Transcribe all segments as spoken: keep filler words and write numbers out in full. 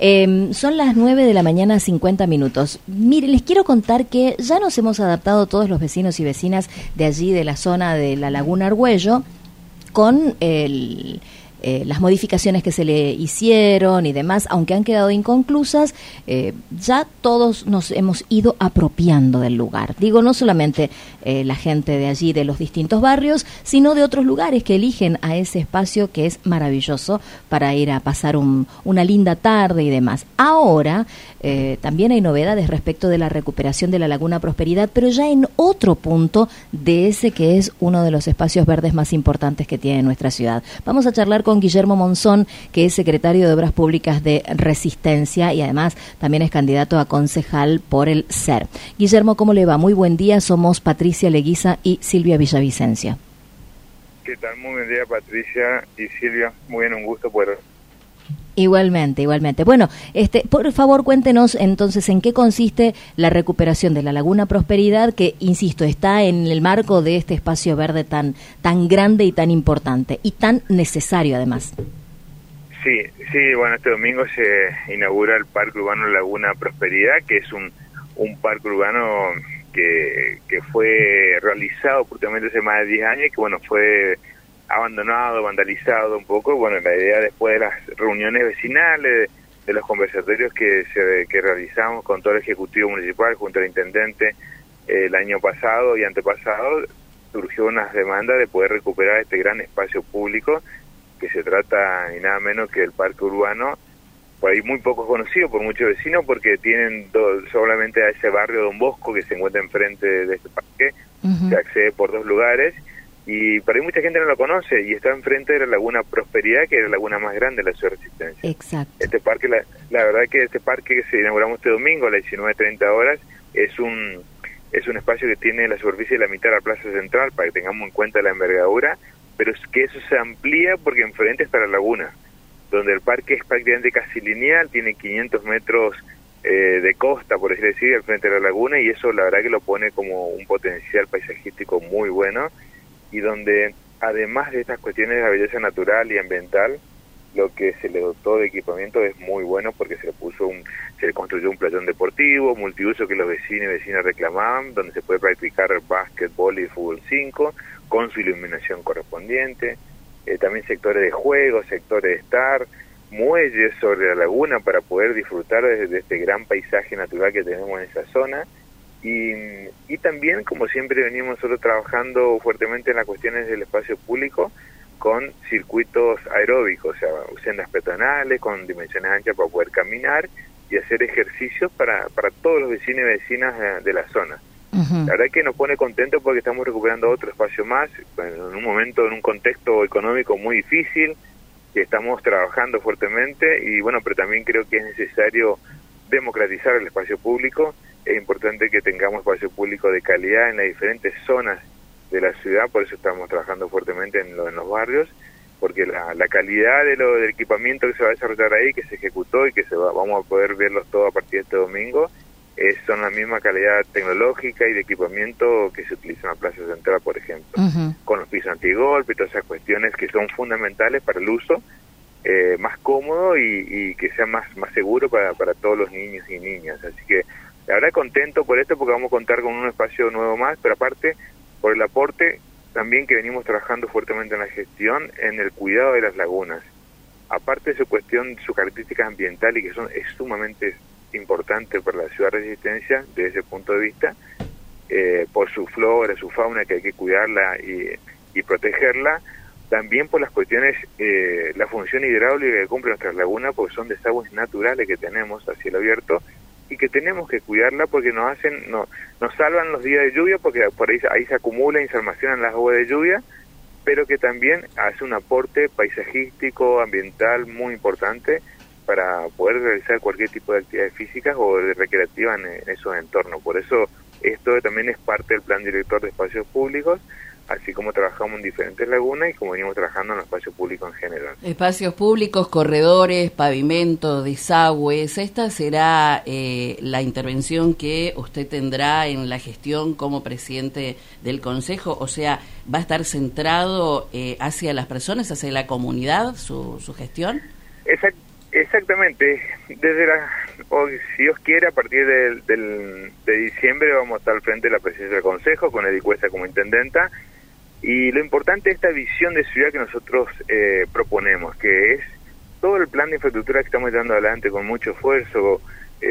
Eh, son las nueve de la mañana, cincuenta minutos. Mire, les quiero contar que ya nos hemos adaptado todos los vecinos y vecinas de allí, de la zona de la Laguna Argüello, con el... Eh, las modificaciones que se le hicieron y demás, aunque han quedado inconclusas, eh, ya todos nos hemos ido apropiando del lugar. Digo, no solamente eh, la gente de allí, de los distintos barrios, sino de otros lugares que eligen a ese espacio que es maravilloso para ir a pasar un, una linda tarde y demás. Ahora, eh, también hay novedades respecto de la recuperación de la Laguna Prosperidad, pero ya en otro punto de ese que es uno de los espacios verdes más importantes que tiene nuestra ciudad. Vamos a charlar con con Guillermo Monzón, que es secretario de Obras Públicas de Resistencia y además también es candidato a concejal por el C E R. Guillermo, ¿cómo le va? Muy buen día, somos Patricia Leguiza y Silvia Villavicencio. ¿Qué tal? Muy buen día, Patricia y Silvia. Muy bien, un gusto poder... Igualmente, igualmente. Bueno, este, por favor, cuéntenos entonces en qué consiste la recuperación de la Laguna Prosperidad, que, insisto, está en el marco de este espacio verde tan, tan grande y tan importante, y tan necesario además. Sí, sí, bueno, este domingo se inaugura el Parque Urbano Laguna Prosperidad, que es un, un parque urbano que, que fue realizado justamente hace más de diez años y que, bueno, fue... abandonado, vandalizado un poco. Bueno, la idea después de las reuniones vecinales, de, de los conversatorios que se que realizamos con todo el Ejecutivo Municipal junto al Intendente eh, el año pasado y antepasado, surgió una demanda de poder recuperar este gran espacio público, que se trata ni nada menos que el Parque Urbano, por ahí muy poco conocido por muchos vecinos, porque tienen do, solamente a ese barrio Don Bosco, que se encuentra enfrente de este parque, uh-huh. Se accede por dos lugares, y por ahí mucha gente no lo conoce, y está enfrente de la Laguna Prosperidad, que es la laguna más grande de la ciudad de Resistencia. Exacto. Este parque, la, la verdad que este parque que se inauguramos este domingo a las diecinueve treinta horas, es un es un espacio que tiene la superficie de la mitad de la plaza central, para que tengamos en cuenta la envergadura, pero es que eso se amplía porque enfrente está la laguna, donde el parque es prácticamente casi lineal, tiene quinientos metros eh, de costa, por así decir, al frente de la laguna, y eso la verdad que lo pone como un potencial paisajístico muy bueno, y donde además de estas cuestiones de la belleza natural y ambiental, lo que se le dotó de equipamiento es muy bueno, porque se le puso un, se le construyó un playón deportivo, multiuso, que los vecinos y vecinas reclamaban, donde se puede practicar básquetbol y fútbol cinco, con su iluminación correspondiente, eh, también sectores de juego, sectores de estar, muelles sobre la laguna para poder disfrutar de, de este gran paisaje natural que tenemos en esa zona. Y, y también, como siempre venimos nosotros trabajando fuertemente en las cuestiones del espacio público, con circuitos aeróbicos, o sea, sendas peatonales con dimensiones anchas para poder caminar y hacer ejercicios para, para todos los vecinos y vecinas de, de la zona. Uh-huh. La verdad que nos pone contentos porque estamos recuperando otro espacio más, en un momento, en un contexto económico muy difícil, que estamos trabajando fuertemente, y bueno, pero también creo que es necesario democratizar el espacio público. Es importante que tengamos espacio público de calidad en las diferentes zonas de la ciudad, por eso estamos trabajando fuertemente en, lo, en los barrios, porque la, la calidad de lo del equipamiento que se va a desarrollar ahí, que se ejecutó y que se va, vamos a poder verlos todos a partir de este domingo, es, son la misma calidad tecnológica y de equipamiento que se utiliza en la Plaza Central, por ejemplo, uh-huh. con los pisos antigolpe y todas esas cuestiones que son fundamentales para el uso eh, más cómodo y, y que sea más, más seguro para, para todos los niños y niñas. Así que la verdad contento por esto, porque vamos a contar con un espacio nuevo más, pero aparte por el aporte también que venimos trabajando fuertemente en la gestión, en el cuidado de las lagunas. Aparte de su cuestión, sus características ambientales, que son es sumamente importantes para la ciudad de Resistencia desde ese punto de vista, eh, por su flora, su fauna, que hay que cuidarla y, y protegerla, también por las cuestiones, eh, la función hidráulica que cumple nuestras lagunas, porque son desagües naturales que tenemos a cielo abierto, y que tenemos que cuidarla porque nos hacen, no, nos salvan los días de lluvia, porque por ahí, ahí se acumulan y se almacenan las aguas de lluvia, pero que también hace un aporte paisajístico, ambiental muy importante para poder realizar cualquier tipo de actividades físicas o de recreativas en, en esos entornos. Por eso esto también es parte del plan director de espacios públicos, así como trabajamos en diferentes lagunas y como venimos trabajando en el espacio público en general. Espacios públicos, corredores, pavimento, desagües, ¿esta será eh, la intervención que usted tendrá en la gestión como presidente del Consejo? O sea, ¿va a estar centrado eh, hacia las personas, hacia la comunidad, su, su gestión? Exacto. Exactamente, desde la, o si Dios quiere, a partir del, del, de diciembre vamos a estar al frente de la presidencia del Consejo, con Edith Cuesta como intendenta, y lo importante es esta visión de ciudad que nosotros eh, proponemos, que es todo el plan de infraestructura que estamos llevando adelante con mucho esfuerzo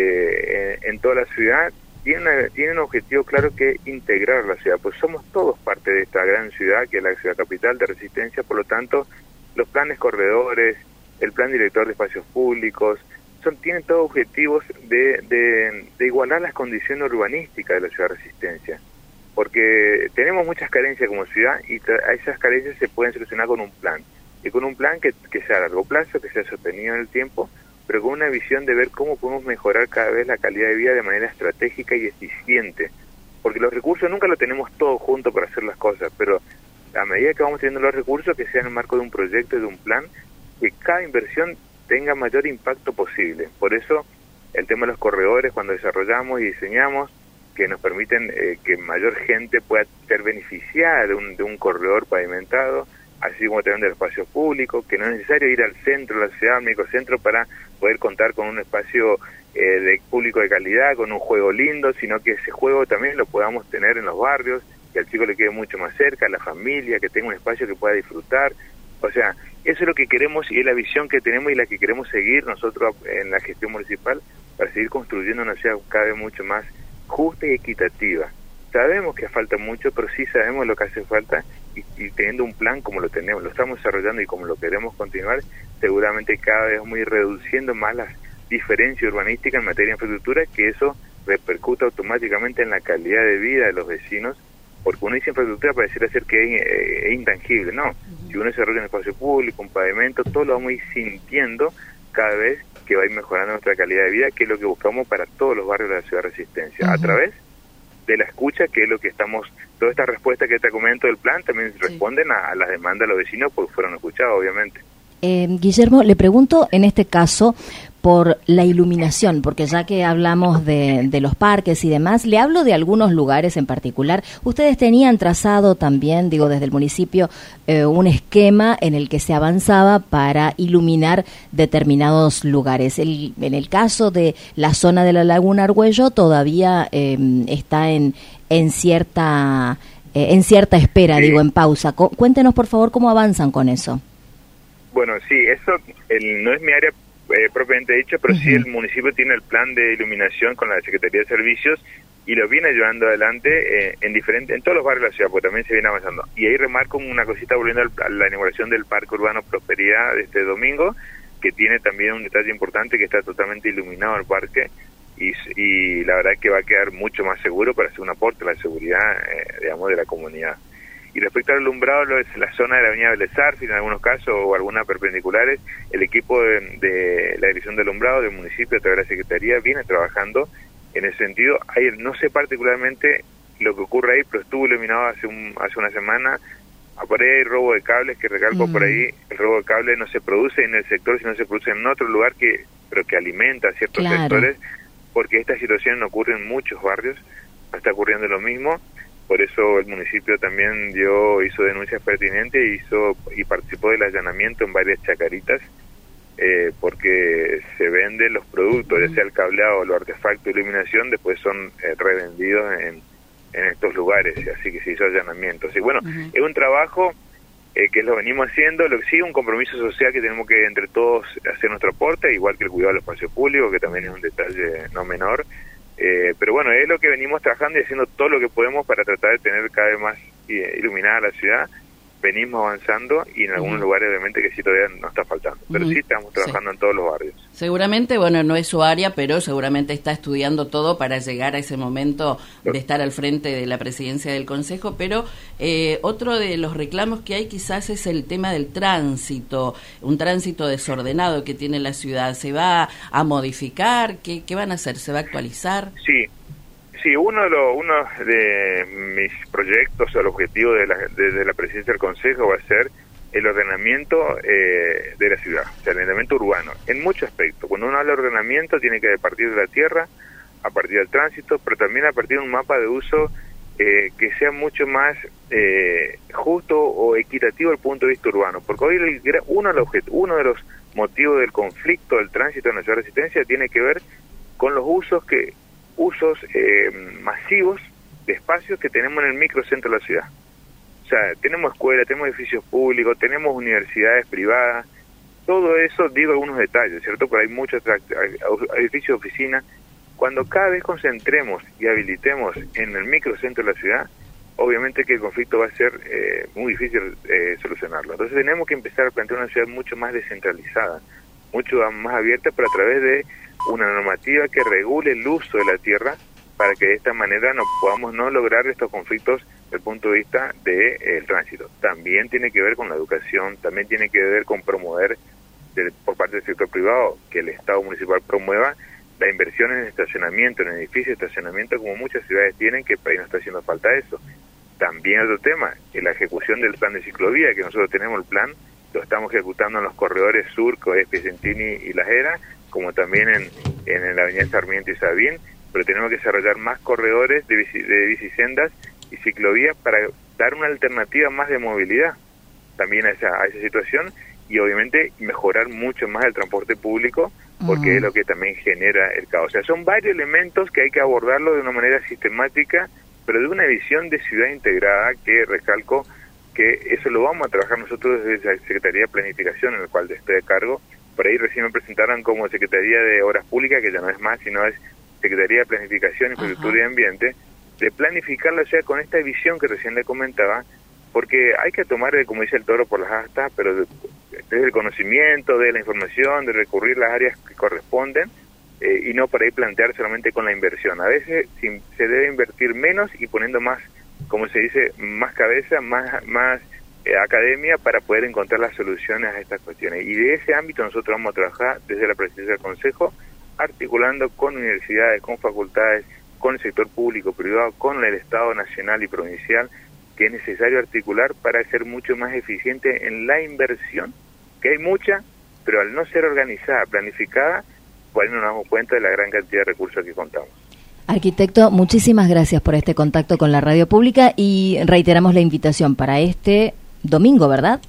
eh, en, en toda la ciudad, tiene, una, tiene un objetivo claro que es integrar la ciudad, pues somos todos parte de esta gran ciudad, que es la ciudad capital de Resistencia, por lo tanto, los planes corredores, el plan director de espacios públicos, son tienen todos objetivos de, de, de igualar las condiciones urbanísticas de la ciudad de Resistencia, porque tenemos muchas carencias como ciudad y a esas carencias se pueden solucionar con un plan, y con un plan que, que sea a largo plazo, que sea sostenido en el tiempo, pero con una visión de ver cómo podemos mejorar cada vez la calidad de vida de manera estratégica y eficiente, porque los recursos nunca los tenemos todos juntos para hacer las cosas, pero a medida que vamos teniendo los recursos, que sea en el marco de un proyecto y de un plan, que cada inversión tenga mayor impacto posible. Por eso el tema de los corredores, cuando desarrollamos y diseñamos, que nos permiten eh, que mayor gente pueda ser beneficiada de un, de un corredor pavimentado, así como también del espacio público, que no es necesario ir al centro de la ciudad, al microcentro, para poder contar con un espacio eh, de público de calidad, con un juego lindo, sino que ese juego también lo podamos tener en los barrios, que al chico le quede mucho más cerca, a la familia, que tenga un espacio que pueda disfrutar. O sea, eso es lo que queremos y es la visión que tenemos y la que queremos seguir nosotros en la gestión municipal para seguir construyendo una ciudad cada vez mucho más justa y equitativa. Sabemos que falta mucho, pero sí sabemos lo que hace falta y, y teniendo un plan como lo tenemos, lo estamos desarrollando y como lo queremos continuar, seguramente cada vez vamos a ir reduciendo más las diferencias urbanísticas en materia de infraestructura, que eso repercuta automáticamente en la calidad de vida de los vecinos, porque uno dice infraestructura pareciera ser que es, eh, es intangible, no. Si uno desarrolla un espacio público, un pavimento, todo lo vamos a ir sintiendo cada vez que va a ir mejorando nuestra calidad de vida, que es lo que buscamos para todos los barrios de la ciudad de Resistencia, uh-huh. a través de la escucha, que es lo que estamos, toda esta respuesta que te comento del plan también sí. responden a, a las demandas de los vecinos, porque fueron escuchados, obviamente. Eh, Guillermo, le pregunto en este caso por la iluminación, porque ya que hablamos de, de los parques y demás, le hablo de algunos lugares en particular. Ustedes tenían trazado también, digo, desde el municipio, eh, un esquema en el que se avanzaba para iluminar determinados lugares. El, en el caso de la zona de la Laguna Argüello, todavía eh, está en, en cierta eh, en cierta espera, sí. digo, en pausa. Cu- cuéntenos, por favor, cómo avanzan con eso. Bueno, sí, eso el, no es mi área eh, propiamente dicho, pero uh-huh. sí el municipio tiene el plan de iluminación con la Secretaría de Servicios y lo viene llevando adelante eh, en diferentes, en todos los barrios de la ciudad, porque también se viene avanzando. Y ahí remarco una cosita volviendo al, a la inauguración del Parque Urbano Prosperidad de este domingo, que tiene también un detalle importante, que está totalmente iluminado el parque y, y la verdad que va a quedar mucho más seguro para hacer un aporte a la seguridad, eh, digamos, de la comunidad. Y respecto al alumbrado, lo es la zona de la avenida Vélez Sarsfield, en algunos casos, o algunas perpendiculares, el equipo de, de la dirección de alumbrado del municipio, a través de la Secretaría, viene trabajando en ese sentido. Hay, no sé particularmente lo que ocurre ahí, pero estuvo iluminado hace un, hace una semana. Por ahí hay robo de cables, que recalco mm. por ahí, el robo de cables no se produce en el sector, sino se produce en otro lugar, que pero que alimenta a ciertos claro. sectores, porque esta situación ocurre en muchos barrios, está ocurriendo lo mismo. Por eso el municipio también dio, hizo denuncias pertinentes y hizo y participó del allanamiento en varias chacaritas, eh, porque se venden los productos, ya sea el cableado o los artefactos de iluminación, después son eh, revendidos en, en estos lugares, así que se hizo allanamientos. Y bueno, uh-huh. es un trabajo eh, que lo venimos haciendo, lo que sí, un compromiso social que tenemos que entre todos hacer nuestro aporte, igual que el cuidado del espacio público, que también es un detalle no menor. Eh, pero bueno, es lo que venimos trabajando y haciendo todo lo que podemos para tratar de tener cada vez más eh, iluminada la ciudad. Venimos avanzando y en algunos uh-huh. lugares obviamente que sí todavía nos está faltando, pero uh-huh. sí estamos trabajando sí. en todos los barrios. Seguramente, bueno, no es su área, pero seguramente está estudiando todo para llegar a ese momento de estar al frente de la presidencia del Consejo, pero eh, otro de los reclamos que hay quizás es el tema del tránsito, un tránsito desordenado que tiene la ciudad. ¿Se va a modificar? ¿Qué, qué van a hacer? ¿Se va a actualizar? Sí. Sí, uno de, los, uno de mis proyectos o el objetivo de la, de, de la presidencia del Consejo va a ser el ordenamiento eh, de la ciudad, o sea, el ordenamiento urbano, en muchos aspectos. Cuando uno habla de ordenamiento tiene que partir de la tierra, a partir del tránsito, pero también a partir de un mapa de uso eh, que sea mucho más eh, justo o equitativo desde el punto de vista urbano, porque hoy el, uno, de los objetos, uno de los motivo del conflicto del tránsito en la ciudad de Resistencia tiene que ver con los usos que usos eh, masivos de espacios que tenemos en el microcentro de la ciudad. O sea, tenemos escuelas, tenemos edificios públicos, tenemos universidades privadas, todo eso, digo algunos detalles, ¿cierto? Pero hay muchos edificios de oficinas. Cuando cada vez concentremos y habilitemos en el microcentro de la ciudad, obviamente que el conflicto va a ser eh, muy difícil eh, solucionarlo. Entonces tenemos que empezar a plantear una ciudad mucho más descentralizada, mucho más abierta, pero a través de una normativa que regule el uso de la tierra, para que de esta manera no podamos no lograr estos conflictos desde el punto de vista del de, eh, tránsito. También tiene que ver con la educación, también tiene que ver con promover de, por parte del sector privado, que el Estado municipal promueva la inversión en estacionamiento, en edificios de estacionamiento, como muchas ciudades tienen, que para ahí no está haciendo falta eso. También otro tema, en la ejecución del plan de ciclovía, que nosotros tenemos el plan, lo estamos ejecutando en los corredores sur, Codes, Piacentini y Las Heras, como también en, en la avenida Sarmiento y Sabín, pero tenemos que desarrollar más corredores de, bici, de bicisendas y ciclovías para dar una alternativa más de movilidad también a esa, a esa situación, y obviamente mejorar mucho más el transporte público, porque mm. es lo que también genera el caos. O sea, son varios elementos que hay que abordarlo de una manera sistemática, pero de una visión de ciudad integrada, que recalco que eso lo vamos a trabajar nosotros desde la Secretaría de Planificación, en el cual estoy a cargo. Por ahí recién me presentaron como Secretaría de Obras Públicas, que ya no es más, sino es Secretaría de Planificación, Infraestructura y Ambiente, de planificar la ciudad con esta visión que recién le comentaba, porque hay que tomar, como dice el toro, por las astas, pero de, desde el conocimiento, de la información, de recurrir a las áreas que corresponden, eh, y no para ahí plantear solamente con la inversión. A veces si, se debe invertir menos y poniendo más, como se dice, más cabeza, más, más eh, academia, para poder encontrar las soluciones a estas cuestiones. Y de ese ámbito nosotros vamos a trabajar desde la presidencia del Consejo, articulando con universidades, con facultades, con el sector público, privado, con el Estado nacional y provincial, que es necesario articular para ser mucho más eficiente en la inversión, que hay mucha, pero al no ser organizada, planificada, por ahí no nos damos cuenta de la gran cantidad de recursos que contamos. Arquitecto, muchísimas gracias por este contacto con la radio pública y reiteramos la invitación para este domingo, ¿verdad?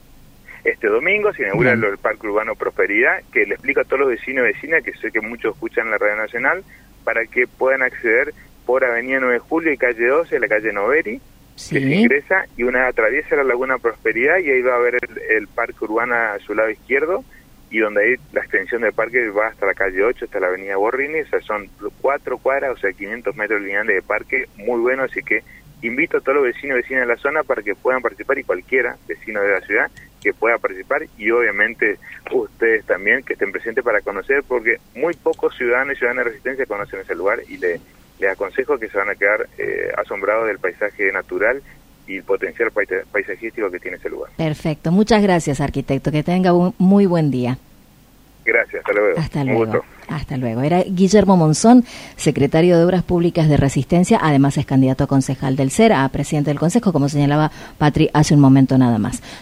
Este domingo se inaugura el Parque Urbano Prosperidad, que le explico a todos los vecinos y vecinas, que sé que muchos escuchan la Radio Nacional, para que puedan acceder por Avenida nueve de Julio y calle doce, la calle Noveri, sí, que se ingresa, y una atraviesa la Laguna Prosperidad, y ahí va a ver el, el Parque Urbano a su lado izquierdo, y donde ahí la extensión del parque va hasta la calle ocho, hasta la avenida Borrini, o sea, son cuatro cuadras, o sea, quinientos metros lineales de parque, muy bueno, así que invito a todos los vecinos y vecinas de la zona para que puedan participar, y cualquiera vecino de la ciudad que pueda participar, y obviamente ustedes también que estén presentes para conocer, porque muy pocos ciudadanos y ciudadanas de Resistencia conocen ese lugar, y le, les aconsejo que se van a quedar eh, asombrados del paisaje natural y el potencial paisajístico que tiene ese lugar. Perfecto, muchas gracias, arquitecto, que tenga un muy buen día. Gracias, hasta luego. Hasta luego. Hasta luego. Era Guillermo Monzón, secretario de Obras Públicas de Resistencia, además es candidato a concejal del C E R, a presidente del Consejo, como señalaba Patri hace un momento nada más.